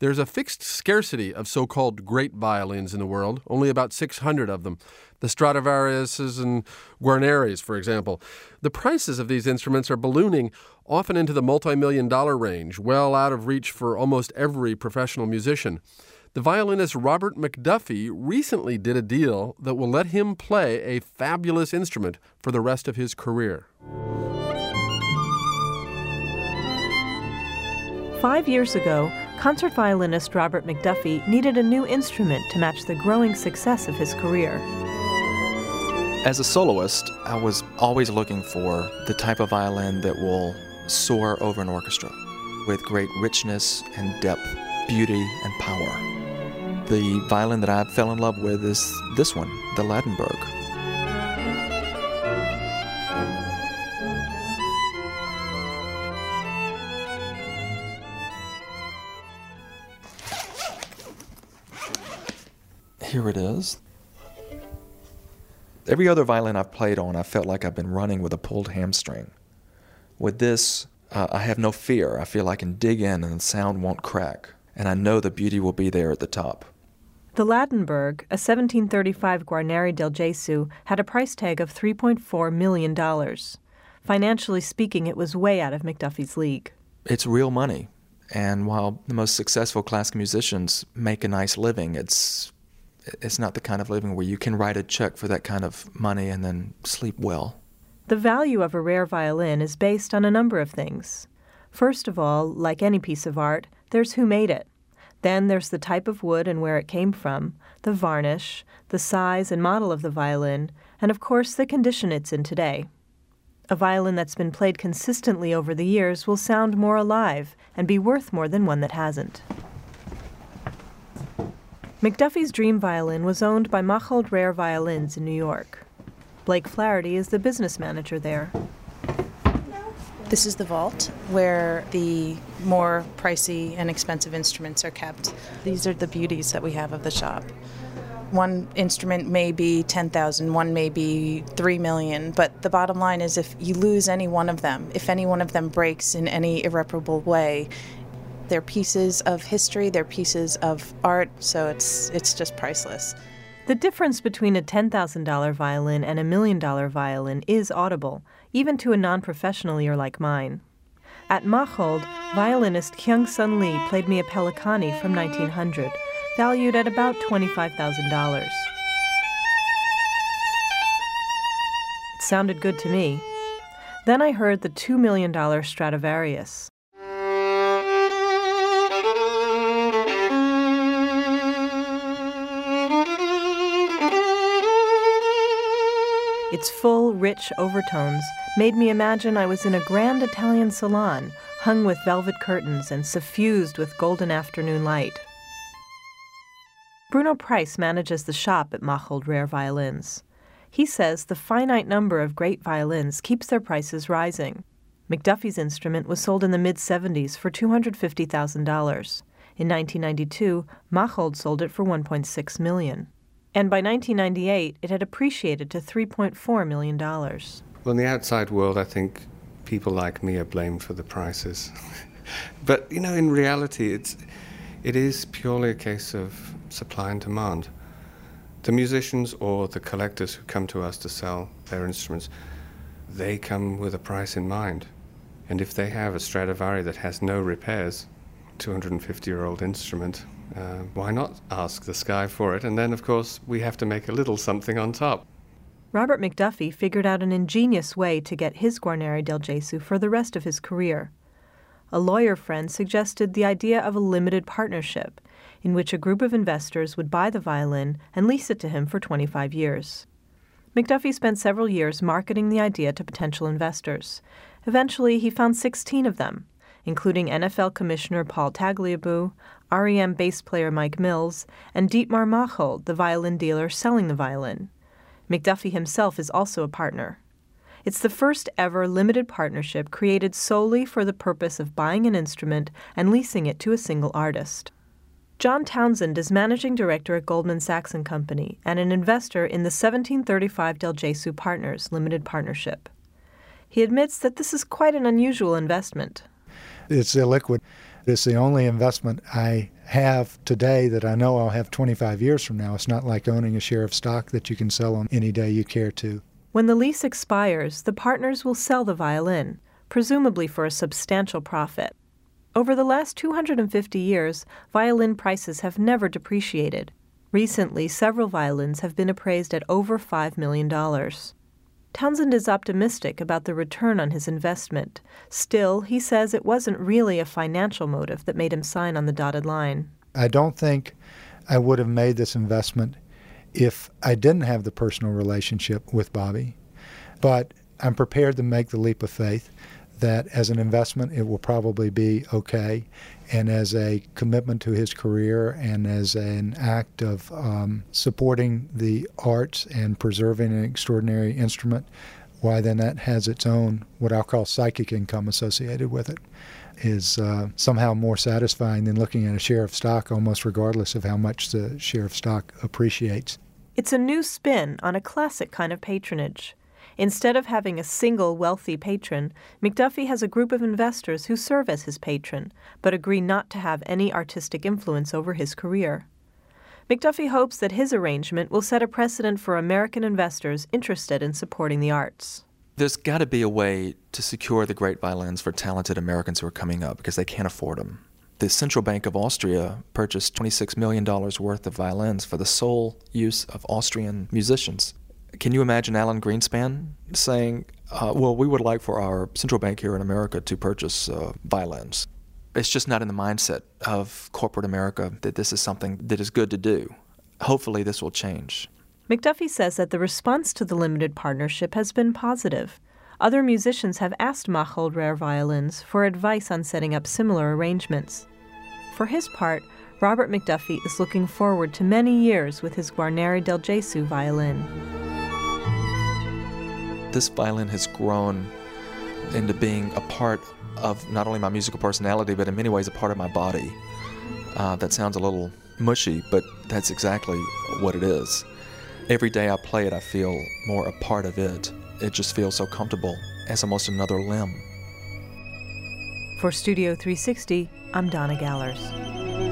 There's a fixed scarcity of so-called great violins in the world, only about 600 of them. The Stradivariuses and Guarneris, for example. The prices of these instruments are ballooning, often into the multi-million-dollar range, well out of reach for almost every professional musician. The violinist Robert McDuffie recently did a deal that will let him play a fabulous instrument for the rest of his career. 5 years ago, concert violinist Robert McDuffie needed a new instrument to match the growing success of his career. As a soloist, I was always looking for the type of violin that will soar over an orchestra with great richness and depth, beauty and power. The violin that I fell in love with is this one, the Ladenburg. Here it is. Every other violin I've played on, I felt like I've been running with a pulled hamstring. With this, I have no fear. I feel I can dig in and the sound won't crack. And I know the beauty will be there at the top. The Ladenburg, a 1735 Guarneri del Gesù, had a price tag of $3.4 million. Financially speaking, it was way out of McDuffie's league. It's real money. And while the most successful classical musicians make a nice living, it's not the kind of living where you can write a check for that kind of money and then sleep well. The value of a rare violin is based on a number of things. First of all, like any piece of art, there's who made it. Then there's the type of wood and where it came from, the varnish, the size and model of the violin, and of course the condition it's in today. A violin that's been played consistently over the years will sound more alive and be worth more than one that hasn't. McDuffie's dream violin was owned by Machold Rare Violins in New York. Blake Flaherty is the business manager there. This is the vault where the more pricey and expensive instruments are kept. These are the beauties that we have of the shop. One instrument may be $10,000, one may be $3 million, but the bottom line is if you lose any one of them, if any one of them breaks in any irreparable way, they're pieces of history, they're pieces of art, so it's just priceless. The difference between a $10,000 violin and a $1 million violin is audible, even to a non-professional ear like mine. At Machold, violinist Kyung-Sun Lee played me a Pelicani from 1900, valued at about $25,000. It sounded good to me. Then I heard the $2 million Stradivarius. Its full, rich overtones made me imagine I was in a grand Italian salon, hung with velvet curtains and suffused with golden afternoon light. Bruno Price manages the shop at Machold Rare Violins. He says the finite number of great violins keeps their prices rising. McDuffie's instrument was sold in the mid-'70s for $250,000. In 1992, Machold sold it for $1.6 million. And by 1998, it had appreciated to $3.4 million. Well, in the outside world, I think people like me are blamed for the prices. But, in reality, it is purely a case of supply and demand. The musicians or the collectors who come to us to sell their instruments, they come with a price in mind. And if they have a Stradivari that has no repairs, 250-year-old instrument, why not ask the sky for it? And then, of course, we have to make a little something on top. Robert McDuffie figured out an ingenious way to get his Guarneri del Gesù for the rest of his career. A lawyer friend suggested the idea of a limited partnership, in which a group of investors would buy the violin and lease it to him for 25 years. McDuffie spent several years marketing the idea to potential investors. Eventually, he found 16 of them, including NFL Commissioner Paul Tagliabue, REM bass player Mike Mills, and Dietmar Machold, the violin dealer selling the violin. McDuffie himself is also a partner. It's the first ever limited partnership created solely for the purpose of buying an instrument and leasing it to a single artist. John Townsend is managing director at Goldman Sachs & Company and an investor in the 1735 Del Gesù Partners Limited Partnership. He admits that this is quite an unusual investment. It's illiquid. It's the only investment I have today that I know I'll have 25 years from now. It's not like owning a share of stock that you can sell on any day you care to. When the lease expires, the partners will sell the violin, presumably for a substantial profit. Over the last 250 years, violin prices have never depreciated. Recently, several violins have been appraised at over $5 million. Townsend is optimistic about the return on his investment. Still, he says it wasn't really a financial motive that made him sign on the dotted line. I don't think I would have made this investment if I didn't have the personal relationship with Bobby. But I'm prepared to make the leap of faith that as an investment it will probably be okay, and as a commitment to his career and as an act of supporting the arts and preserving an extraordinary instrument, why then that has its own what I'll call psychic income associated with it, is somehow more satisfying than looking at a share of stock almost regardless of how much the share of stock appreciates. It's a new spin on a classic kind of patronage. Instead of having a single wealthy patron, McDuffie has a group of investors who serve as his patron, but agree not to have any artistic influence over his career. McDuffie hopes that his arrangement will set a precedent for American investors interested in supporting the arts. There's got to be a way to secure the great violins for talented Americans who are coming up because they can't afford them. The Central Bank of Austria purchased $26 million worth of violins for the sole use of Austrian musicians. Can you imagine Alan Greenspan saying, well, we would like for our central bank here in America to purchase violins? It's just not in the mindset of corporate America that this is something that is good to do. Hopefully this will change. McDuffie says that the response to the limited partnership has been positive. Other musicians have asked Machold Rare Violins for advice on setting up similar arrangements. For his part, Robert McDuffie is looking forward to many years with his Guarneri del Gesù violin. This violin has grown into being a part of not only my musical personality, but in many ways a part of my body. That sounds a little mushy, but that's exactly what it is. Every day I play it, I feel more a part of it. It just feels so comfortable as almost another limb. For Studio 360, I'm Donna Gallers.